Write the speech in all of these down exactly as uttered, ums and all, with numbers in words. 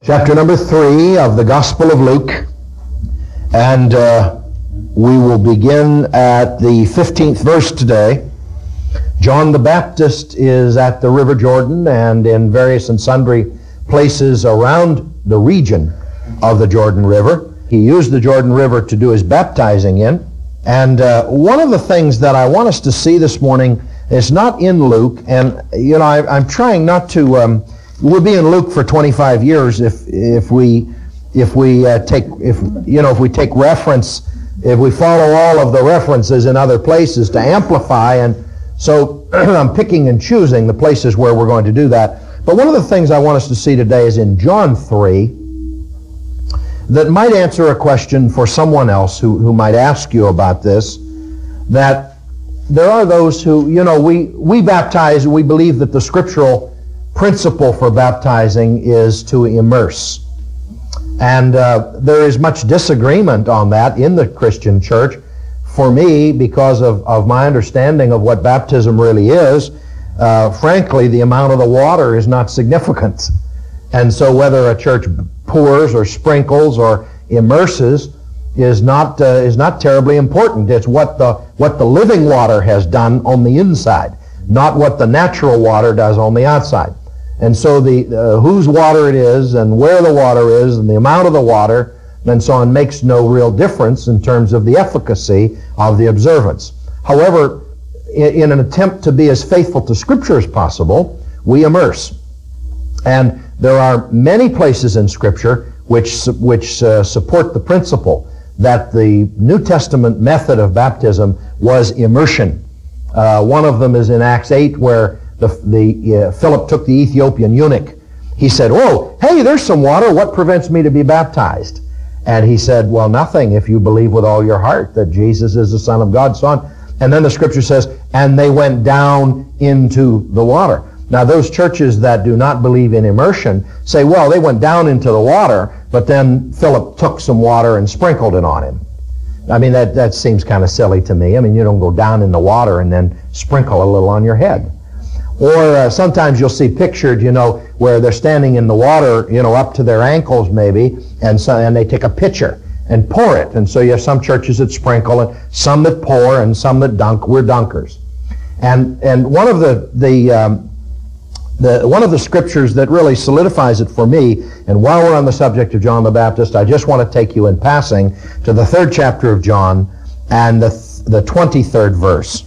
chapter number three of the Gospel of Luke, and uh, we will begin at the fifteenth verse today. John the Baptist is at the River Jordan and in various and sundry places around the region of the Jordan River. He used the Jordan River to do his baptizing in. And uh, one of the things that I want us to see this morning is not in Luke, and you know, I, I'm trying not to, um, we'll be in Luke for twenty-five years if if we if we uh, take if you know if we take reference, if we follow all of the references in other places to amplify, and so I'm picking and choosing the places where we're going to do that. But one of the things I want us to see today is in John three, that might answer a question for someone else who, who might ask you about this, that there are those who, you know, we, we baptize, we believe that the scriptural principle for baptizing is to immerse. And uh, there is much disagreement on that in the Christian church. For me, because of, of my understanding of what baptism really is, uh, frankly, the amount of the water is not significant. And so whether a church pours or sprinkles or immerses is not uh, is not terribly important. It's what the what the living water has done on the inside, not what the natural water does on the outside. And so the uh, whose water it is and where the water is and the amount of the water and so on makes no real difference in terms of the efficacy of the observance. However, in, in an attempt to be as faithful to Scripture as possible, we immerse. And there are many places in Scripture which which uh, support the principle that the New Testament method of baptism was immersion. Uh, one of them is in Acts eight, where the, the uh, Philip took the Ethiopian eunuch. He said, "Oh, hey, there's some water. What prevents me to be baptized?" And he said, "Well, nothing, if you believe with all your heart that Jesus is the Son of God." So on. And then the Scripture says, "And they went down into the water." Now, those churches that do not believe in immersion say, well, they went down into the water, but then Philip took some water and sprinkled it on him. I mean, that, that seems kind of silly to me. I mean, you don't go down in the water and then sprinkle a little on your head. Or uh, sometimes you'll see pictured, you know, where they're standing in the water, you know, up to their ankles maybe, and so and they take a pitcher and pour it. And so you have some churches that sprinkle, and some that pour, and some that dunk. We're dunkers. And and one of the the um, The, one of the scriptures that really solidifies it for me, and while we're on the subject of John the Baptist, I just want to take you in passing to the third chapter of John and the, the twenty-third verse,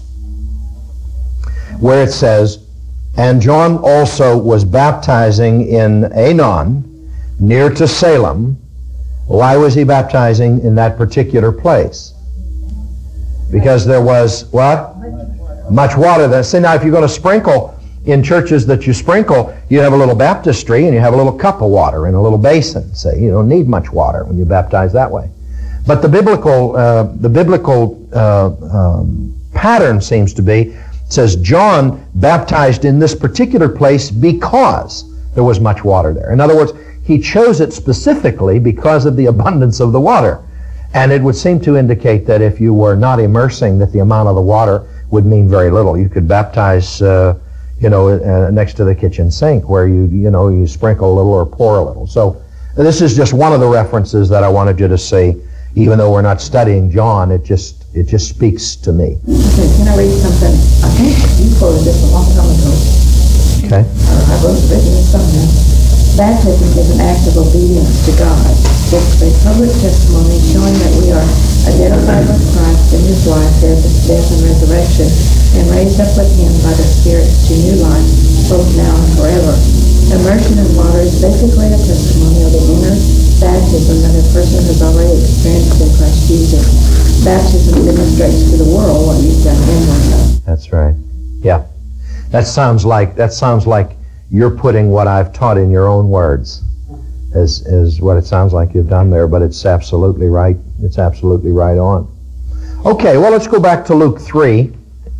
where it says, "And John also was baptizing in Aenon, near to Salem." Why was he baptizing in that particular place? Because there was, what? Much water there. See, now if you're going to sprinkle, in churches that you sprinkle, you have a little baptistry and you have a little cup of water in a little basin. Say, you don't need much water when you baptize that way. But the biblical uh, the biblical uh, um, pattern seems to be, it says John baptized in this particular place because there was much water there. In other words, he chose it specifically because of the abundance of the water. And it would seem to indicate that if you were not immersing, that the amount of the water would mean very little. You could baptize uh, you know, uh, next to the kitchen sink where you, you know, you sprinkle a little or pour a little. So this is just one of the references that I wanted you to see. Even though we're not studying John, it just it just speaks to me. Okay, can I read something? I think you quoted this a long time ago. Okay. Uh, I wrote it in somewhere. Baptism is an act of obedience to God. It's a public testimony showing that we are identified with Christ in His life, death, death and resurrection, and raised up with Him by the Spirit to new life, both now and forever. Immersion in water is basically a testimony of the inner baptism that a person has already experienced in Christ Jesus. Baptism demonstrates to the world what you've done inwardly. That's right. Yeah. That sounds like that sounds like you're putting what I've taught in your own words. Is, is what it sounds like you've done there, but it's absolutely right. It's absolutely right on. Okay, well, let's go back to Luke three.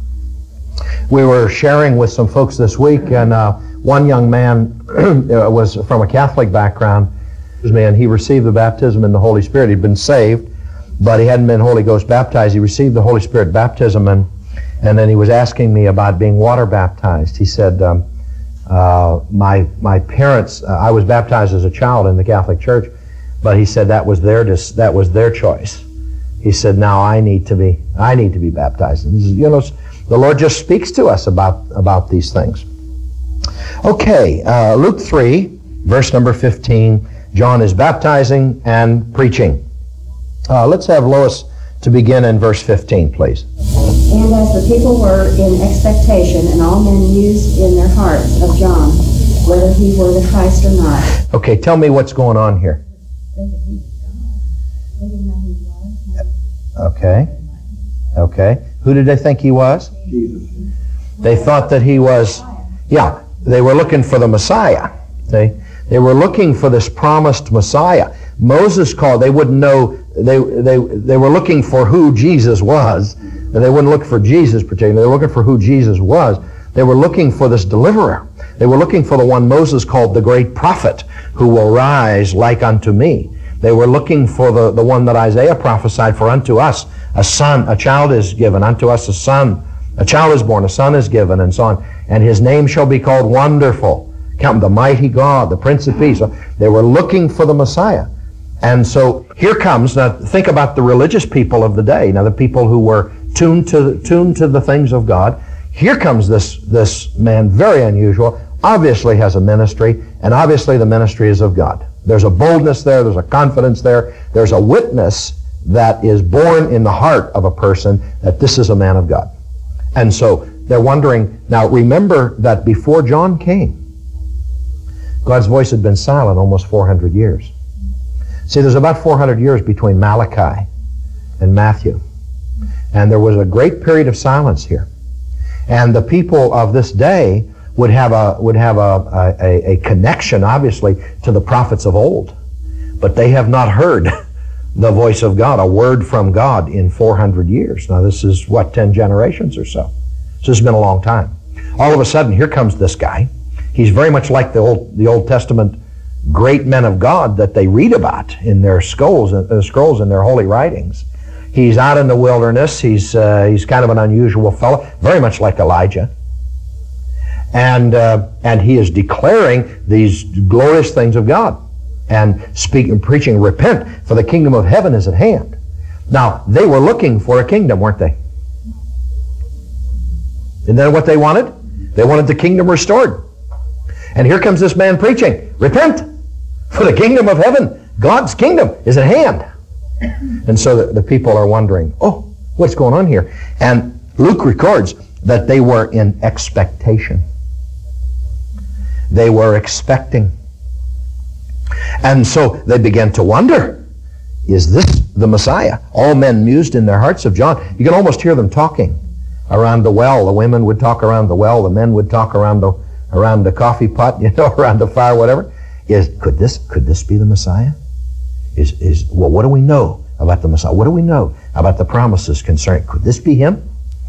We were sharing with some folks this week, and uh, one young man was from a Catholic background, and he received the baptism in the Holy Spirit. He'd been saved, but he hadn't been Holy Ghost baptized. He received the Holy Spirit baptism, and, and then he was asking me about being water baptized. He said, um, Uh, my my parents, uh, I was baptized as a child in the Catholic Church, but he said that was their dis- that was their choice. He said, now I need to be I need to be baptized. And, you know, the Lord just speaks to us about about these things. Okay, uh, Luke three, verse number fifteen. John is baptizing and preaching. Uh, let's have Lois to begin in verse fifteen, please. And as the people were in expectation, and all men mused in their hearts of John, whether he were the Christ or not. Okay, tell me what's going on here. Okay. Okay. Who did they think he was? Jesus. They thought that he was, yeah, they were looking for the Messiah. They, they were looking for this promised Messiah. Moses called, they wouldn't know, they, they, they were looking for who Jesus was. And they wouldn't look for Jesus particularly. They were looking for who Jesus was. They were looking for this deliverer. They were looking for the one Moses called the great prophet who will rise like unto me. They were looking for the, the one that Isaiah prophesied, for unto us a son, a child is given, unto us a son, a child is born, a son is given, and so on. And his name shall be called Wonderful, the mighty God, the Prince of Peace. So they were looking for the Messiah. And so here comes, now think about the religious people of the day, now the people who were tuned to, tuned to the things of God. Here comes this, this man, very unusual, obviously has a ministry, and obviously the ministry is of God. There's a boldness there, there's a confidence there, there's a witness that is born in the heart of a person that this is a man of God. And so they're wondering, now remember that before John came, God's voice had been silent almost four hundred years. See, there's about four hundred years between Malachi and Matthew. And there was a great period of silence here. And the people of this day would have a would have a, a, a connection, obviously, to the prophets of old. But they have not heard the voice of God, a word from God, in four hundred years. Now this is, what, ten generations or so. So this has been a long time. All of a sudden, here comes this guy. He's very much like the Old, the Old Testament great men of God that they read about in their scrolls, uh, scrolls in their holy writings. He's out in the wilderness. He's uh, he's kind of an unusual fellow, very much like Elijah. And uh, and he is declaring these glorious things of God and speaking, preaching, repent, for the kingdom of heaven is at hand. Now, they were looking for a kingdom, weren't they? Isn't that what they wanted? They wanted the kingdom restored. And here comes this man preaching, repent, for the kingdom of heaven, God's kingdom, is at hand. And so the, the people are wondering, oh, what's going on here? And Luke records that they were in expectation. They were expecting. And so they began to wonder, is this the Messiah? All men mused in their hearts of John. You can almost hear them talking around the well. The women would talk around the well. The men would talk around the around the coffee pot, you know, around the fire, whatever. Is could this could this be the Messiah? Is is well, what do we know about the Messiah? What do we know about the promises concerning? Could this be him?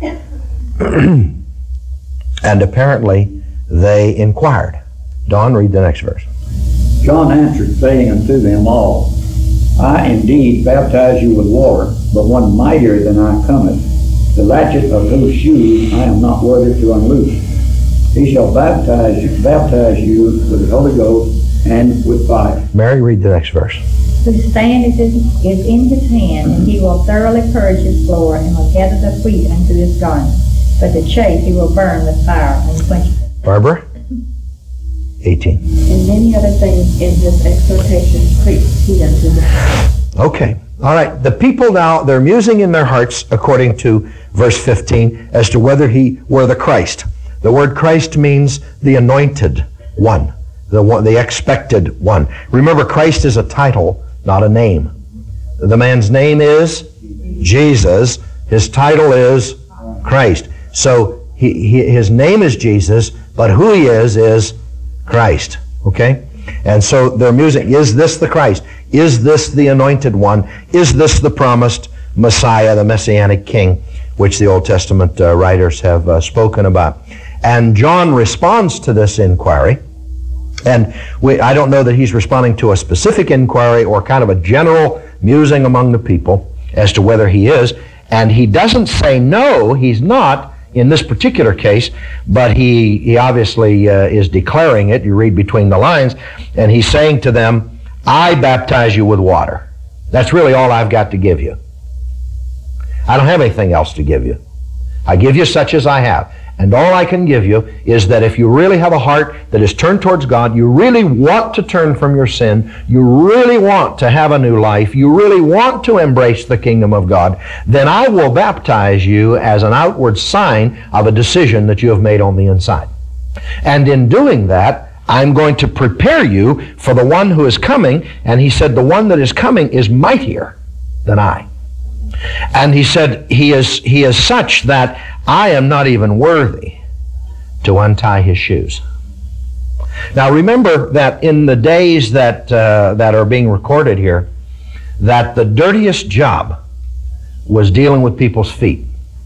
And apparently they inquired. Don, read the next verse. John answered, saying unto them all, I indeed baptize you with water, but one mightier than I cometh, the latchet of whose shoes I am not worthy to unloose. He shall baptize you, baptize you with the Holy Ghost and with fire. Mary, read the next verse. Whose stand is, is in his hand, and he will thoroughly purge his floor, and will gather the wheat unto his garment. But the chaff he will burn with fire unquenchable. Barbara? eighteen. And many other things in this exhortation preached he unto them. Okay. All right. The people now, they're musing in their hearts, according to verse fifteen, as to whether he were the Christ. The word Christ means the anointed one, the one, the expected one. Remember, Christ is a title, not a name. The man's name is Jesus. His title is Christ. So he, he, his name is Jesus, but who he is is Christ. Okay? And so they're musing, is this the Christ? Is this the anointed one? Is this the promised Messiah, the Messianic King, which the Old Testament uh, writers have uh, spoken about? And John responds to this inquiry. And we, I don't know that he's responding to a specific inquiry or kind of a general musing among the people as to whether he is. And he doesn't say no, he's not. in this particular case, but he, he obviously uh, is declaring it. You read between the lines, and he's saying to them, I baptize you with water. That's really all I've got to give you. I don't have anything else to give you. I give you such as I have. And all I can give you is that if you really have a heart that is turned towards God, you really want to turn from your sin, you really want to have a new life, you really want to embrace the kingdom of God, then I will baptize you as an outward sign of a decision that you have made on the inside. And in doing that, I'm going to prepare you for the one who is coming, and he said the one that is coming is mightier than I. And he said, he is, he is such that I am not even worthy to untie his shoes. Now remember that in the days that, uh, that are being recorded here, that the dirtiest job was dealing with people's feet.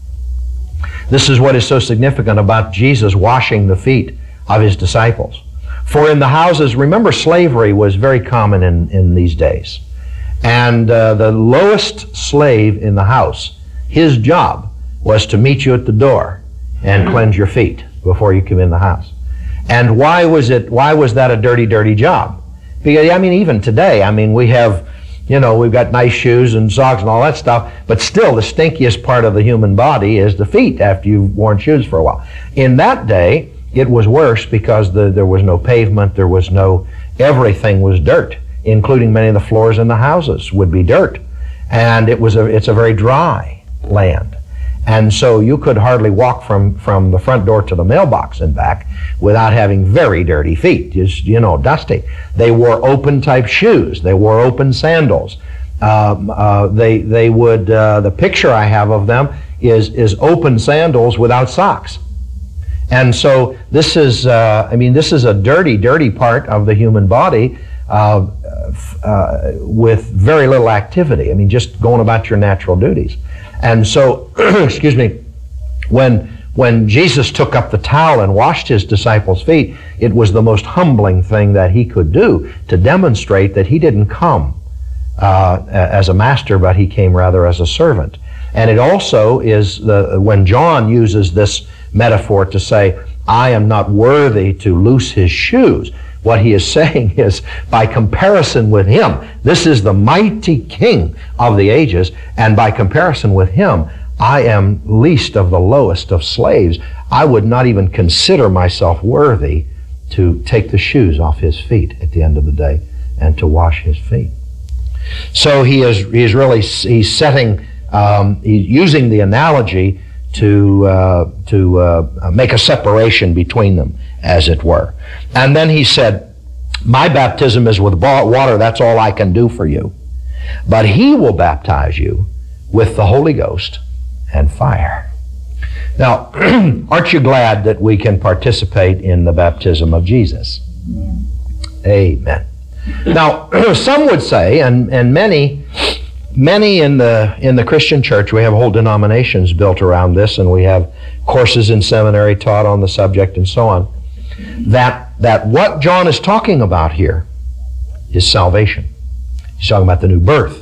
This is what is so significant about Jesus washing the feet of his disciples. For in the houses, remember slavery was very common in, in these days. And uh, the lowest slave in the house, his job was to meet you at the door and cleanse your feet before you come in the house. And why was it, why was that a dirty, dirty job? Because, I mean, even today, I mean, we have, you know, we've got nice shoes and socks and all that stuff, but still the stinkiest part of the human body is the feet after you've worn shoes for a while. In that day, it was worse because the, there was no pavement, there was no, everything was dirt, including many of the floors in the houses would be dirt. And it was a, it's a very dry land. And so you could hardly walk from, from the front door to the mailbox and back without having very dirty feet, just, you know, dusty. They wore open type shoes. They wore open sandals. Um, uh, they, they would, uh, the picture I have of them is, is open sandals without socks. And so this is, uh, I mean, this is a dirty, dirty part of the human body uh, uh, with very little activity. I mean, just going about your natural duties. And so, excuse me, when, when Jesus took up the towel and washed his disciples' feet, it was the most humbling thing that he could do to demonstrate that he didn't come uh, as a master, but he came rather as a servant. And it also is, the, when John uses this metaphor to say, I am not worthy to loose his shoes, what he is saying is, by comparison with him, this is the mighty king of the ages, and by comparison with him, I am least of the lowest of slaves. I would not even consider myself worthy to take the shoes off his feet at the end of the day and to wash his feet. So he is, he is really, he's setting, um, he's using the analogy to, uh, to uh, make a separation between them, as it were. And then he said, my baptism is with water, that's all I can do for you. But he will baptize you with the Holy Ghost and fire. Now, aren't you glad that we can participate in the baptism of Jesus? Amen. Amen. Now, some would say, and, and many, many in the, in the Christian church, we have whole denominations built around this, and we have courses in seminary taught on the subject and so on, that, that what John is talking about here is salvation. He's talking about the new birth.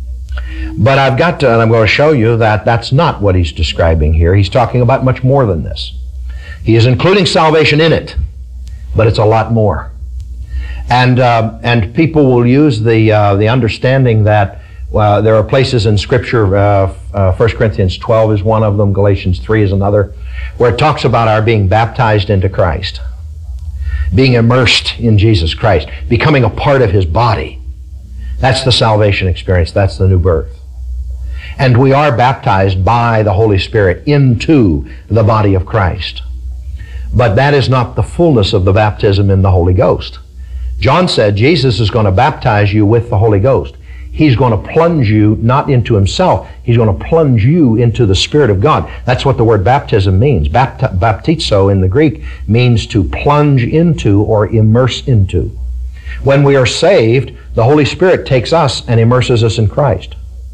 But I've got to, and I'm going to show you that that's not what he's describing here. He's talking about much more than this. He is including salvation in it, but it's a lot more. And, uh, and people will use the, uh, the understanding that uh, there are places in Scripture, uh, uh, First Corinthians twelve is one of them, Galatians three is another, where it talks about our being baptized into Christ, being immersed in Jesus Christ, becoming a part of his body. That's the salvation experience. That's the new birth. And we are baptized by the Holy Spirit into the body of Christ. But that is not the fullness of the baptism in the Holy Ghost. John said Jesus is going to baptize you with the Holy Ghost. He's going to plunge you not into himself. He's going to plunge you into the Spirit of God. That's what the word baptism means. Bapt- baptizo in the Greek means to plunge into or immerse into. When we are saved, the Holy Spirit takes us and immerses us in Christ.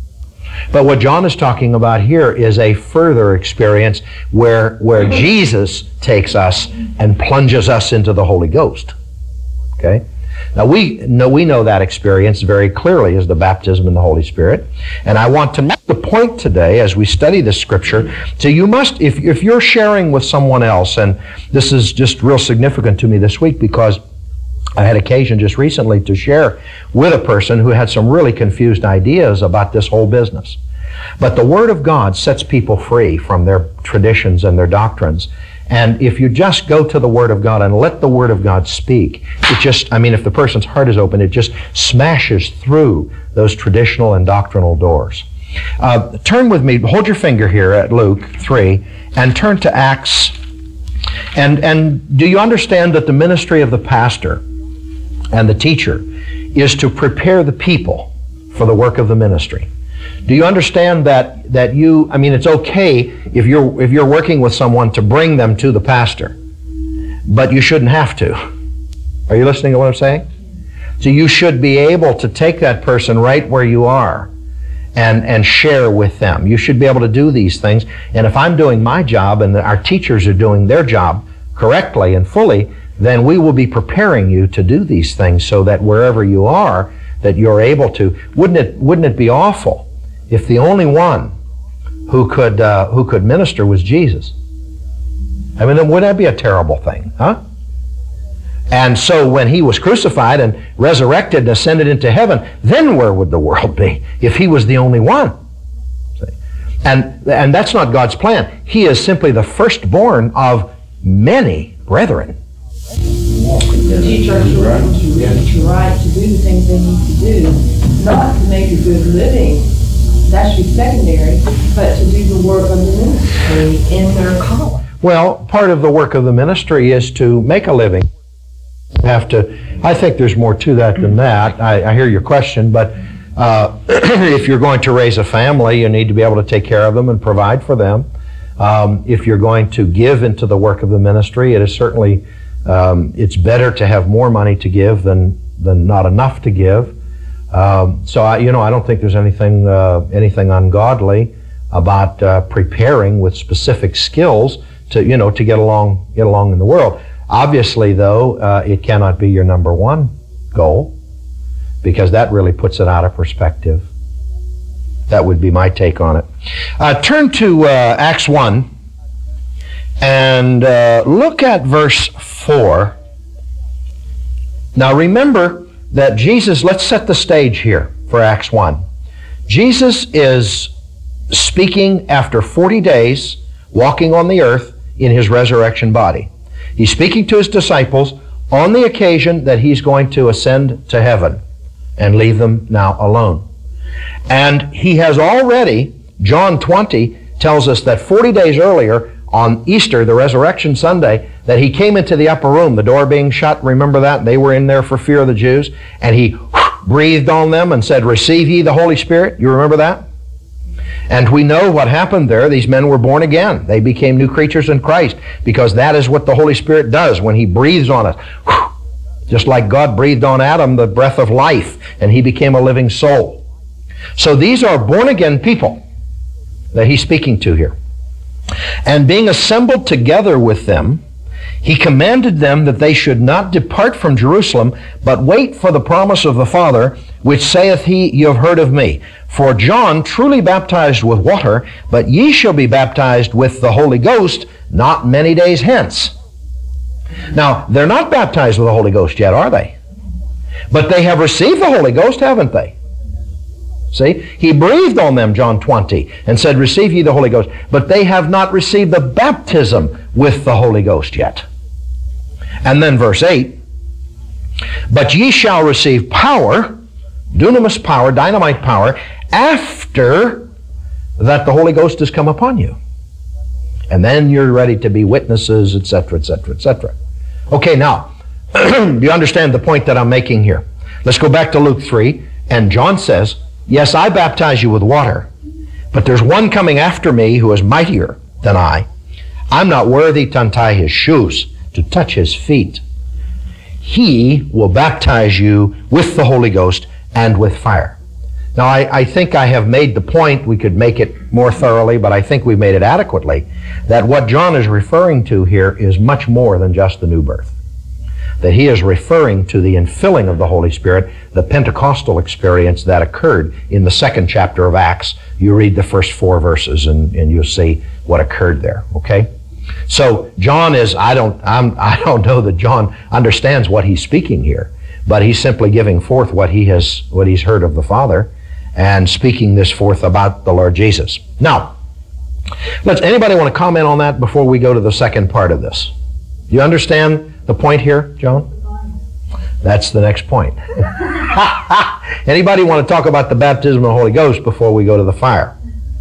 But what John is talking about here is a further experience where, where Jesus takes us and plunges us into the Holy Ghost. Okay? Now we know, we know that experience very clearly as the baptism in the Holy Spirit. And I want to make the point today as we study this scripture, so you must, if, if you're sharing with someone else, and this is just real significant to me this week because I had occasion just recently to share with a person who had some really confused ideas about this whole business. But the Word of God sets people free from their traditions and their doctrines. And if you just go to the Word of God and let the Word of God speak, it just, I mean, if the person's heart is open, it just smashes through those traditional and doctrinal doors. Uh, turn with me, hold your finger here at Luke three, and turn to Acts. And, and do you understand that the ministry of the pastor and the teacher is to prepare the people for the work of the ministry? Do you understand that that you, I mean, it's okay if you're if you're working with someone to bring them to the pastor, but you shouldn't have to. Are you listening to what I'm saying? So you should be able to take that person right where you are and and share with them. You should be able to do these things. And if I'm doing my job and our teachers are doing their job correctly and fully, then we will be preparing you to do these things so that wherever you are, that you're able to. Wouldn't it wouldn't it be awful if the only one who could uh, who could minister was Jesus? I mean, wouldn't that be a terrible thing, huh? And so when he was crucified and resurrected and ascended into heaven, then where would the world be if he was the only one? See? And, and that's not God's plan. He is simply the firstborn of many brethren. To teach our children to read, to write, to do the things they need to do, not to make a good living. That should be secondary, but to do the work of the ministry in their calling. Well, part of the work of the ministry is to make a living. You have to, I think there's more to that than that. I, I hear your question, but uh, if you're going to raise a family, you need to be able to take care of them and provide for them. Um, if you're going to give into the work of the ministry, it is certainly, um, it's better to have more money to give than, than not enough to give. Um, so, I, you know, I don't think there's anything uh, anything ungodly about uh, preparing with specific skills to, you know, to get along get along in the world. Obviously, though, uh, it cannot be your number one goal, because that really puts it out of perspective. That would be my take on it. Uh, turn to uh, Acts one and uh, look at verse four. Now, remember that Jesus, let's set the stage here for Acts one. Jesus is speaking after forty days walking on the earth in his resurrection body. He's speaking to his disciples on the occasion that he's going to ascend to heaven and leave them now alone. And he has already, John twenty tells us that forty days earlier on Easter, the Resurrection Sunday, that he came into the upper room, the door being shut, remember that? They were in there for fear of the Jews, and he breathed on them and said, "Receive ye the Holy Spirit." You remember that? And we know what happened there. These men were born again. They became new creatures in Christ, because that is what the Holy Spirit does when he breathes on us. Just like God breathed on Adam the breath of life, and he became a living soul. So these are born again people that he's speaking to here. And being assembled together with them, he commanded them that they should not depart from Jerusalem, but wait for the promise of the Father, which saith he, "Ye have heard of me. For John truly baptized with water, but ye shall be baptized with the Holy Ghost not many days hence." Now, they're not baptized with the Holy Ghost yet, are they? But they have received the Holy Ghost, haven't they? See, he breathed on them, John twenty, and said, "Receive ye the Holy Ghost." But they have not received the baptism with the Holy Ghost yet. And then verse eight, "But ye shall receive power," dunamis power, dynamite power, "after that the Holy Ghost has come upon you." And then you're ready to be witnesses, et cetera, et cetera, et cetera. Okay, now, do you understand the point that I'm making here? Let's go back to Luke three, and John says, "Yes, I baptize you with water, but there's one coming after me who is mightier than I. I'm not worthy to untie his shoes, to touch his feet. He will baptize you with the Holy Ghost and with fire." Now, I, I think I have made the point. We could make it more thoroughly, but I think we've made it adequately, that what John is referring to here is much more than just the new birth. that he is referring to the infilling of the Holy Spirit, the Pentecostal experience that occurred in the second chapter of Acts. You read the first four verses and, and you'll see what occurred there, okay? So John is, I don't, I'm, I don't know that John understands what he's speaking here, but he's simply giving forth what he has, what he's heard of the Father and speaking this forth about the Lord Jesus. Now, let's, anybody want to comment on that before we go to the second part of this? You understand the point here, Joan? That's the next point. Anybody want to talk about the baptism of the Holy Ghost before we go to the fire?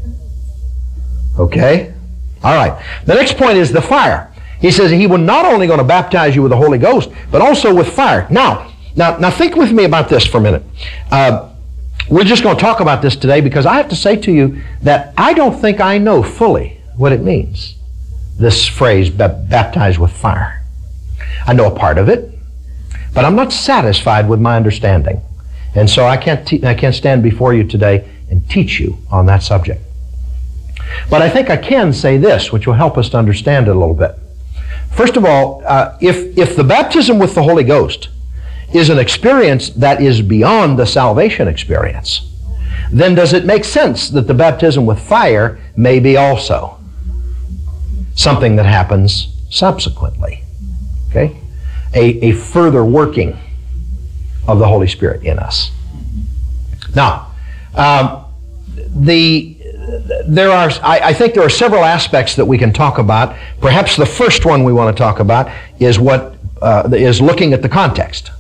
Okay? All right. The next point is the fire. He says he will not only going to baptize you with the Holy Ghost, but also with fire. Now, now, now think with me about this for a minute. Uh, we're just going to talk about this today because I have to say to you that I don't think I know fully what it means, this phrase, baptized with fire. I know a part of it, but I'm not satisfied with my understanding. And so I can't, te- I can't stand before you today and teach you on that subject. But I think I can say this, which will help us to understand it a little bit. First of all, uh, if, if the baptism with the Holy Ghost is an experience that is beyond the salvation experience, then does it make sense that the baptism with fire may be also something that happens subsequently? Okay? A, a further working of the Holy Spirit in us. Now, um, the there are, I, I think there are several aspects that we can talk about. Perhaps the first one we want to talk about is what uh, is looking at the context.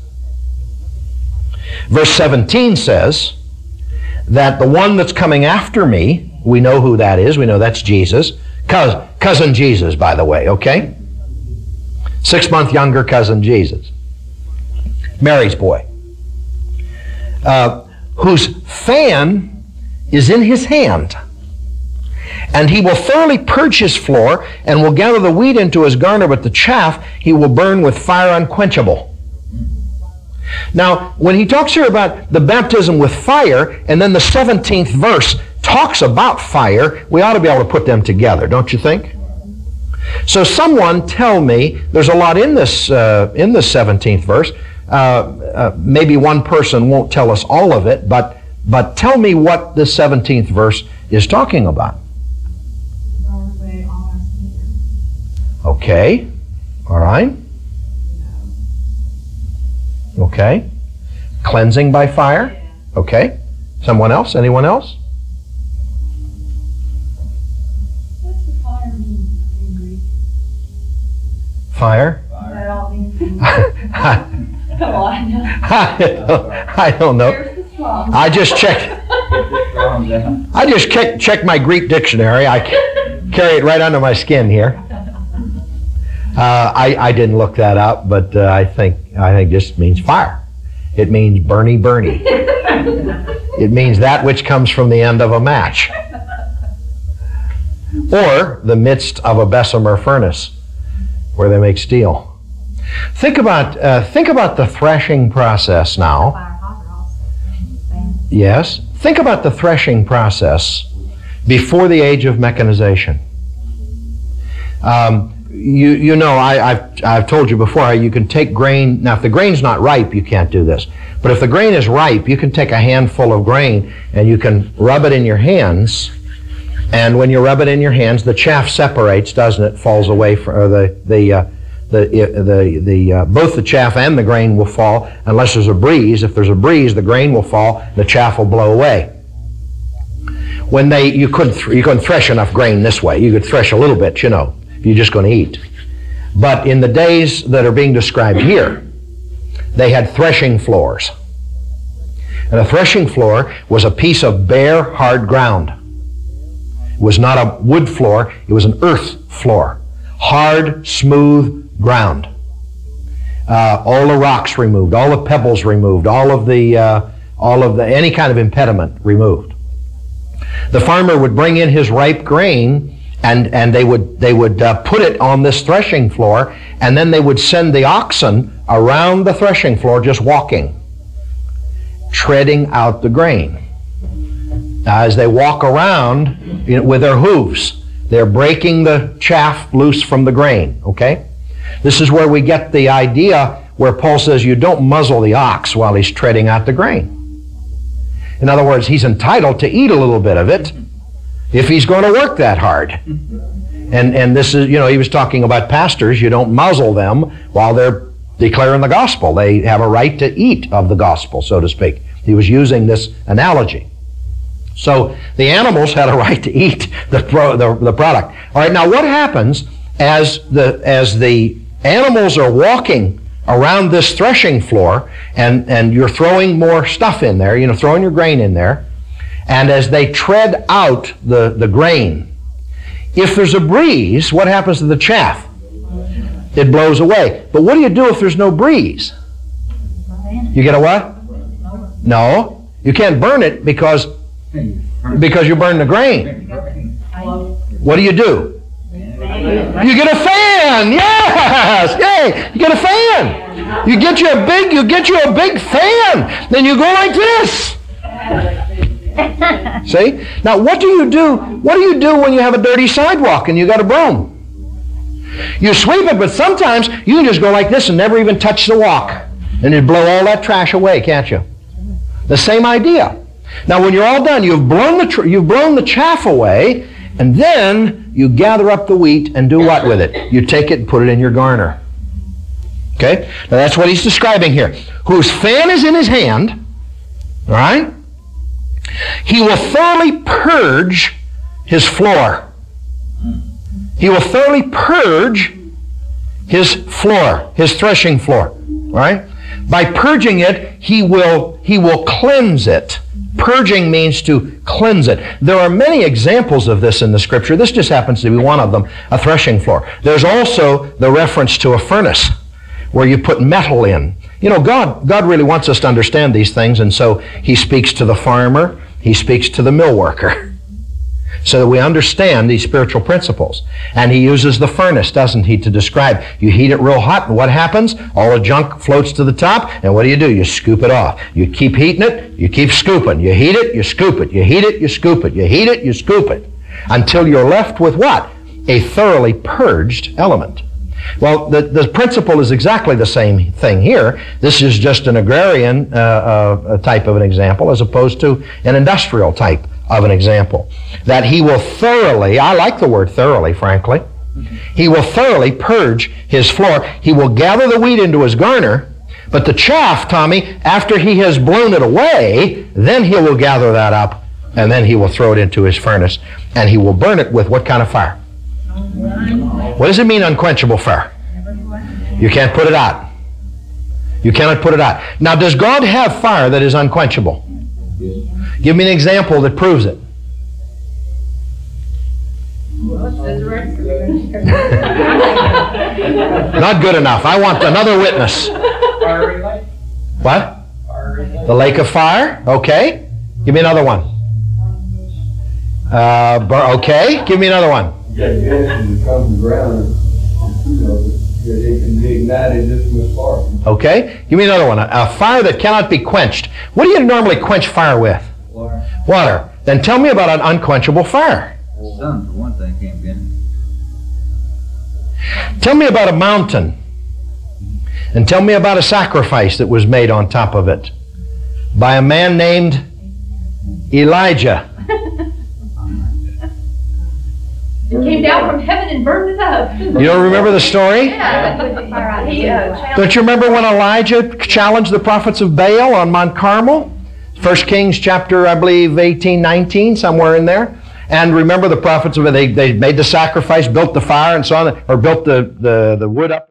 Verse seventeen says that the one that's coming after me, we know who that is. We know that's Jesus. Cousin, cousin Jesus, by the way, okay? Six-month younger cousin Jesus. Mary's boy. Uh, whose fan is in his hand. And he will thoroughly purge his floor and will gather the wheat into his garner, but the chaff he will burn with fire unquenchable. Now, when he talks here about the baptism with fire, and then the seventeenth verse talks about fire, we ought to be able to put them together, don't you think? So someone tell me, there's a lot in this uh, in this seventeenth verse. Uh, uh, maybe one person won't tell us all of it, but but tell me what the seventeenth verse is talking about. Okay, all right. Okay. Cleansing by fire. Okay. Someone else? Anyone else? What's the fire mean in Greek? Fire? That all means. Come on. I don't, I don't know. Where's the strong? I just checked. I just check, checked my Greek dictionary. I carry it right under my skin here. Uh, I, I didn't look that up, but uh, I think I think this means fire. It means burny burny. It means that which comes from the end of a match, or the midst of a Bessemer furnace, where they make steel. Think about uh, think about the threshing process now. Yes, think about the threshing process before the age of mechanization. Um, You you know, I, I've, I've told you before how you can take grain. Now, if the grain's not ripe, you can't do this. But if the grain is ripe, you can take a handful of grain and you can rub it in your hands. And when you rub it in your hands, the chaff separates, doesn't it? Falls away from or the the uh, the the the uh, both the chaff and the grain will fall unless there's a breeze. If there's a breeze, the grain will fall, the chaff will blow away. When they you could th- you couldn't thresh enough grain this way. You could thresh a little bit, you know. You're just going to eat. But in the days that are being described here, they had threshing floors. And a threshing floor was a piece of bare, hard ground. It was not a wood floor, it was an earth floor. Hard, smooth ground. Uh, all the rocks removed, all the pebbles removed, all of the, uh, all of the, any kind of impediment removed. The farmer would bring in his ripe grain, And, and they would, they would uh, put it on this threshing floor, and then they would send the oxen around the threshing floor just walking, treading out the grain. Now, as they walk around you know, with their hooves, they're breaking the chaff loose from the grain, okay? This is where we get the idea where Paul says you don't muzzle the ox while he's treading out the grain. In other words, he's entitled to eat a little bit of it if he's going to work that hard. And and this is, you know, he was talking about pastors. You don't muzzle them while they're declaring the gospel. They have a right to eat of the gospel, so to speak. He was using this analogy. So the animals had a right to eat the, pro, the, the product. All right, now what happens as the, as the animals are walking around this threshing floor, and, and you're throwing more stuff in there, you know, throwing your grain in there, and as they tread out the, the grain, if there's a breeze, what happens to the chaff? It blows away. But what do you do if there's no breeze? You get a what? No. You can't burn it because, because you burn the grain. What do you do? You get a fan! Yes! Yay! You get a fan! You get you a big, you get you a big fan! Then you go like this! See? Now what do you do? What do you do when you have a dirty sidewalk and you got a broom? You sweep it, but sometimes you can just go like this and never even touch the walk. And you blow all that trash away, can't you? The same idea. Now when you're all done, you've blown the, tr- you've blown the chaff away, and then you gather up the wheat and do what with it? You take it and put it in your garner. Okay? Now that's what he's describing here. Whose fan is in his hand, all right? He will thoroughly purge his floor. He will thoroughly purge his floor, his threshing floor, all right? By purging it, he will, he will cleanse it. Purging means to cleanse it. There are many examples of this in the Scripture. This just happens to be one of them, a threshing floor. There's also the reference to a furnace where you put metal in. You know, God, God really wants us to understand these things, and so He speaks to the farmer, He speaks to the mill worker, so that we understand these spiritual principles. And He uses the furnace, doesn't He, to describe. You heat it real hot, and what happens? All the junk floats to the top, and what do you do? You scoop it off. You keep heating it, you keep scooping. You heat it, you scoop it. You heat it, you scoop it. You heat it, you scoop it. Until you're left with what? A thoroughly purged element. Well, the, the principle is exactly the same thing here. This is just an agrarian uh, uh, type of an example as opposed to an industrial type of an example. That he will thoroughly, I like the word thoroughly, frankly. He will thoroughly purge his floor. He will gather the wheat into his garner, but the chaff, Tommy, after he has blown it away, then he will gather that up, and then he will throw it into his furnace, and he will burn it with what kind of fire? What does it mean, unquenchable fire? You can't put it out. You cannot put it out. Now, does God have fire that is unquenchable? Give me an example that proves it. Not good enough. I want another witness. What? The lake of fire? Okay. Give me another one. Uh, okay. Give me another one. Okay. Give me another one. A, a fire that cannot be quenched. What do you normally quench fire with? Water. Water. Then tell me about an unquenchable fire. The sun, for one thing, can't be in it. Tell me about a mountain. And tell me about a sacrifice that was made on top of it by a man named Elijah. It came down from heaven and burned it up. You don't remember the story? Yeah. He, uh, Don't you remember when Elijah challenged the prophets of Baal on Mount Carmel? First Kings chapter, I believe, eighteen, nineteen, somewhere in there. And remember the prophets of they they made the sacrifice, built the fire and so on, or built the, the, the wood up.